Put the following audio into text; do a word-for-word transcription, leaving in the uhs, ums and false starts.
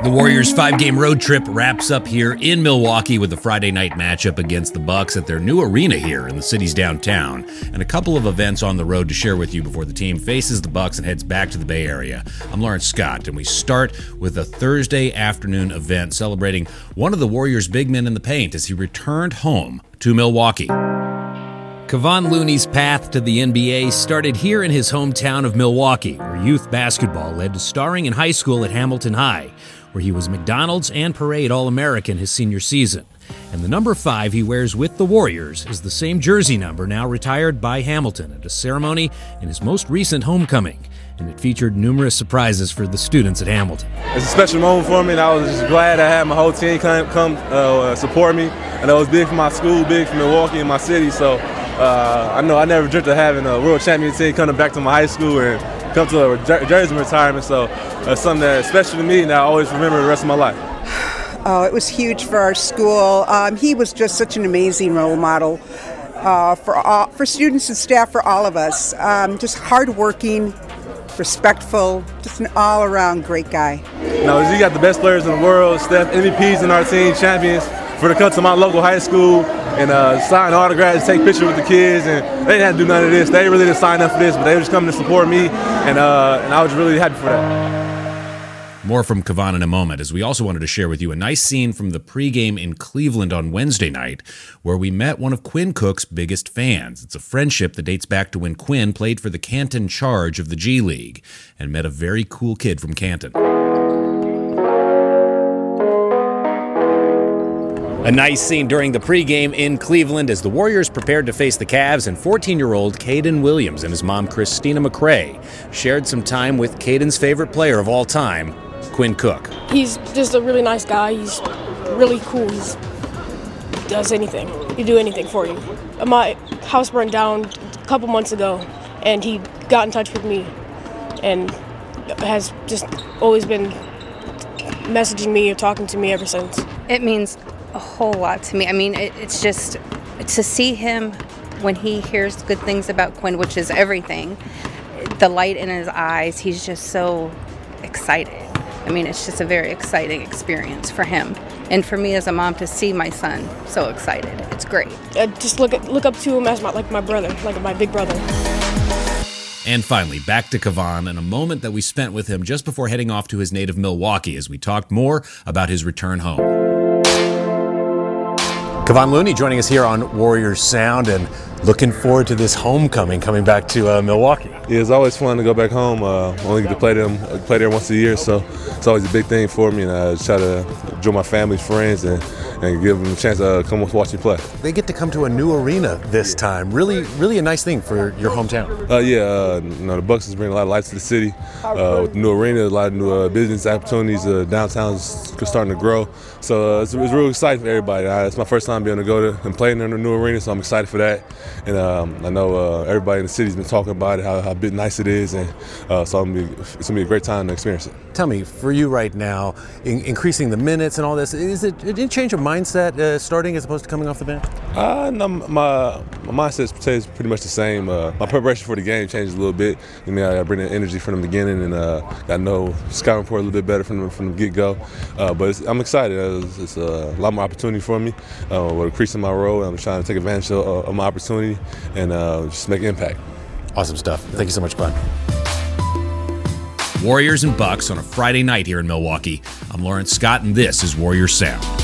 The Warriors' five-game road trip wraps up here in Milwaukee with a Friday night matchup against the Bucks at their new arena here in the city's downtown, and a couple of events on the road to share with you before the team faces the Bucks and heads back to the Bay Area. I'm Lawrence Scott, and we start with a Thursday afternoon event celebrating one of the Warriors' big men in the paint as he returned home to Milwaukee. Kevon Looney's path to the N B A started here in his hometown of Milwaukee, where youth basketball led to starring in high school at Hamilton High, where he was McDonald's and Parade All-American his senior season. And the number five he wears with the Warriors is the same jersey number now retired by Hamilton at a ceremony in his most recent homecoming. And it featured numerous surprises for the students at Hamilton. It's a special moment for me, and I was just glad I had my whole team come, come uh, support me. And it was big for my school, big for Milwaukee and my city. So uh, I know I never dreamt of having a world champion team coming back to my high school and come to a jer- jersey retirement. So it's something that's special to me, and I always remember the rest of my life. Oh, it was huge for our school. Um, he was just such an amazing role model uh, for all, for students and staff, for all of us. Um, just hardworking, respectful, just an all-around great guy. Now, he got the best players in the world, Steph, M V Ps in our team, champions, for to come to my local high school and uh, sign autographs, take pictures with the kids, and they didn't have to do none of this. They really didn't sign up for this, but they were just coming to support me, and uh, and I was really happy for that. More from Kevon in a moment, as we also wanted to share with you a nice scene from the pregame in Cleveland on Wednesday night, where we met one of Quinn Cook's biggest fans. It's a friendship that dates back to when Quinn played for the Canton Charge of the G League, and met a very cool kid from Canton. A nice scene during the pregame in Cleveland as the Warriors prepared to face the Cavs, and fourteen-year-old Caden Williams and his mom Christina McCrae shared some time with Caden's favorite player of all time, Quinn Cook. He's just a really nice guy. He's really cool. He's, he does anything. He'd do anything for you. My house burned down a couple months ago, and he got in touch with me and has just always been messaging me or talking to me ever since. It means a whole lot to me. I mean, it, it's just to see him when he hears good things about Quinn, which is everything, the light in his eyes, he's just so excited. I mean, it's just a very exciting experience for him. And for me as a mom to see my son so excited, it's great. I just look at, look up to him as my, like my brother, like my big brother. And finally, back to Kevon and a moment that we spent with him just before heading off to his native Milwaukee as we talked more about his return home. Kevon Looney joining us here on Warriors Sound, and looking forward to this homecoming coming back to uh, Milwaukee. Yeah, it's always fun to go back home. Uh, only get to play them, play there once a year, so it's always a big thing for me. And I try to enjoy my family, friends, and, and give them a chance to uh, come watch me play. They get to come to a new arena this time. Really, really a nice thing for your hometown. Uh, yeah, uh, you know, the Bucks is bringing a lot of life to the city. Uh, with the new arena, a lot of new uh, business opportunities. Uh, downtown's starting to grow, so uh, it's, it's really exciting for everybody. Uh, it's my first time being able to go to and play in the new arena, so I'm excited for that. And um, I know uh, everybody in the city's been talking about it, how, how big nice it is, and uh, so I'm gonna be, it's gonna be a great time to experience it. Tell me, for you right now, in, increasing the minutes and all this, is it did it change your mindset uh, starting as opposed to coming off the bench? Uh, no, my my mindset stays pretty much the same. Uh, my preparation for the game changed a little bit. I mean, I bring the energy from the beginning, and uh, I know scouting report a little bit better from the, from the get-go. Uh, but it's, I'm excited. It's, it's a lot more opportunity for me. Uh, with increasing my role, I'm trying to take advantage of, of my opportunity and uh, just make an impact. Awesome stuff. Thank you so much, Bud. Warriors and Bucks on a Friday night here in Milwaukee. I'm Lawrence Scott, and this is Warriors Sound.